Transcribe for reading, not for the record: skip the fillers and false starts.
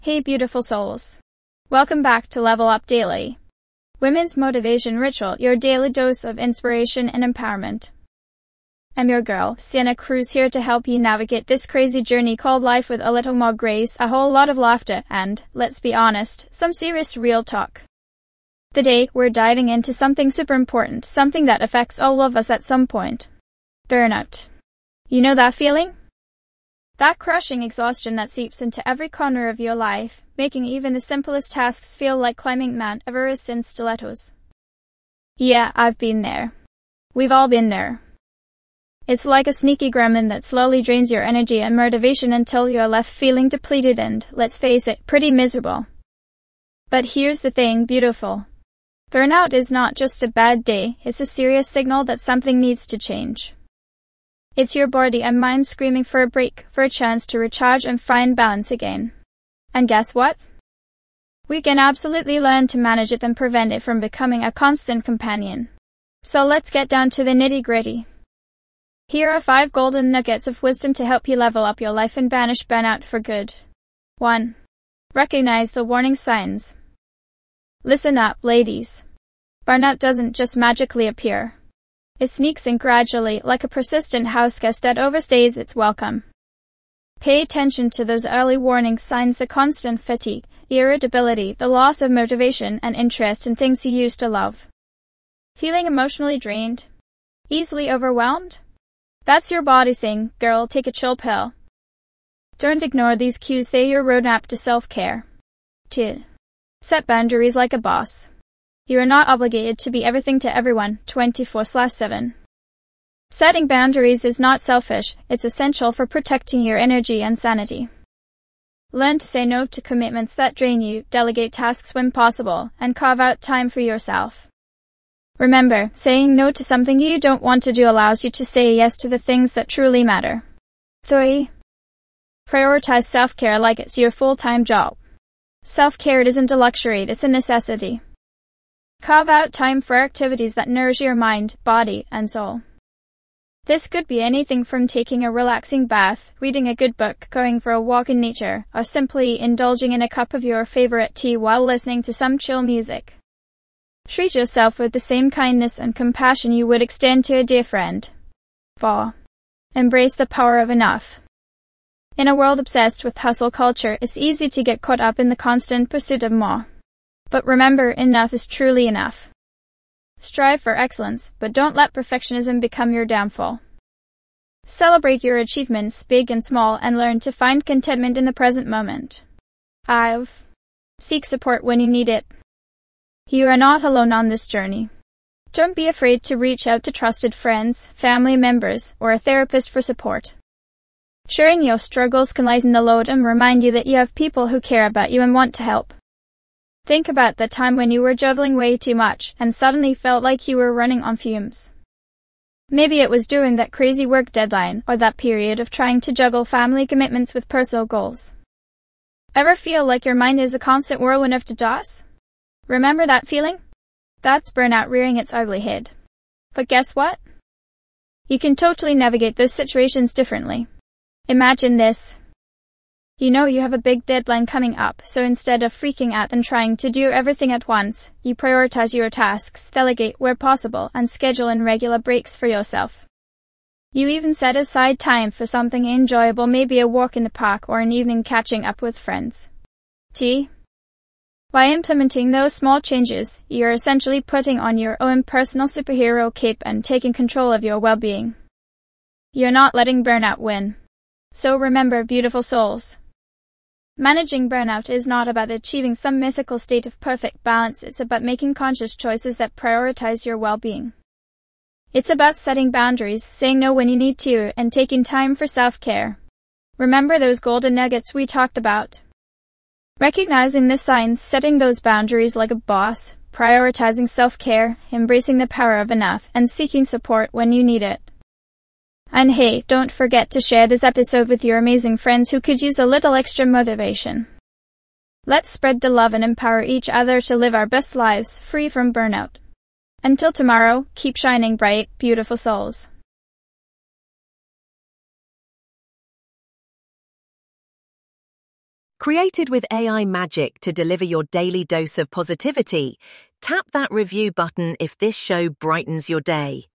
Hey beautiful souls. Welcome back to Level Up Daily. Women's Motivation Ritual, your daily dose of inspiration and empowerment. I'm your girl, Sienna Cruz, here to help you navigate this crazy journey called life with a little more grace, a whole lot of laughter, and, let's be honest, some serious real talk. Today, we're diving into something super important, something that affects all of us at some point. Burnout. You know that feeling? That crushing exhaustion that seeps into every corner of your life, making even the simplest tasks feel like climbing Mount Everest in stilettos. Yeah, I've been there. We've all been there. It's like a sneaky gremlin that slowly drains your energy and motivation until you're left feeling depleted and, let's face it, pretty miserable. But here's the thing, beautiful. Burnout is not just a bad day, it's a serious signal that something needs to change. It's your body and mind screaming for a break, for a chance to recharge and find balance again. And guess what? We can absolutely learn to manage it and prevent it from becoming a constant companion. So let's get down to the nitty-gritty. Here are 5 golden nuggets of wisdom to help you level up your life and banish burnout for good. 1. Recognize the warning signs. Listen up, ladies. Burnout doesn't just magically appear. It sneaks in gradually, like a persistent houseguest that overstays its welcome. Pay attention to those early warning signs: the constant fatigue, irritability, the loss of motivation and interest in things you used to love. Feeling emotionally drained? Easily overwhelmed? That's your body saying, girl, take a chill pill. Don't ignore these cues, they're your roadmap to self-care. 2. Set boundaries like a boss. You are not obligated to be everything to everyone, 24/7. Setting boundaries is not selfish, it's essential for protecting your energy and sanity. Learn to say no to commitments that drain you, delegate tasks when possible, and carve out time for yourself. Remember, saying no to something you don't want to do allows you to say yes to the things that truly matter. 3. Prioritize self-care like it's your full-time job. Self-care isn't a luxury, it's a necessity. Carve out time for activities that nourish your mind, body, and soul. This could be anything from taking a relaxing bath, reading a good book, going for a walk in nature, or simply indulging in a cup of your favorite tea while listening to some chill music. Treat yourself with the same kindness and compassion you would extend to a dear friend. 4. Embrace the power of enough. In a world obsessed with hustle culture, it's easy to get caught up in the constant pursuit of more. But remember, enough is truly enough. Strive for excellence, but don't let perfectionism become your downfall. Celebrate your achievements, big and small, and learn to find contentment in the present moment. 5. Seek support when you need it. You are not alone on this journey. Don't be afraid to reach out to trusted friends, family members, or a therapist for support. Sharing your struggles can lighten the load and remind you that you have people who care about you and want to help. Think about the time when you were juggling way too much and suddenly felt like you were running on fumes. Maybe it was during that crazy work deadline or that period of trying to juggle family commitments with personal goals. Ever feel like your mind is a constant whirlwind of chaos? Remember that feeling? That's burnout rearing its ugly head. But guess what? You can totally navigate those situations differently. Imagine this. You know you have a big deadline coming up, so instead of freaking out and trying to do everything at once, you prioritize your tasks, delegate where possible, and schedule in regular breaks for yourself. You even set aside time for something enjoyable, maybe a walk in the park or an evening catching up with friends. By implementing those small changes, you're essentially putting on your own personal superhero cape and taking control of your well-being. You're not letting burnout win. So remember, beautiful souls. Managing burnout is not about achieving some mythical state of perfect balance, it's about making conscious choices that prioritize your well-being. It's about setting boundaries, saying no when you need to, and taking time for self-care. Remember those golden nuggets we talked about? Recognizing the signs, setting those boundaries like a boss, prioritizing self-care, embracing the power of enough, and seeking support when you need it. And hey, don't forget to share this episode with your amazing friends who could use a little extra motivation. Let's spread the love and empower each other to live our best lives, free from burnout. Until tomorrow, keep shining bright, beautiful souls. Created with AI magic to deliver your daily dose of positivity, tap that review button if this show brightens your day.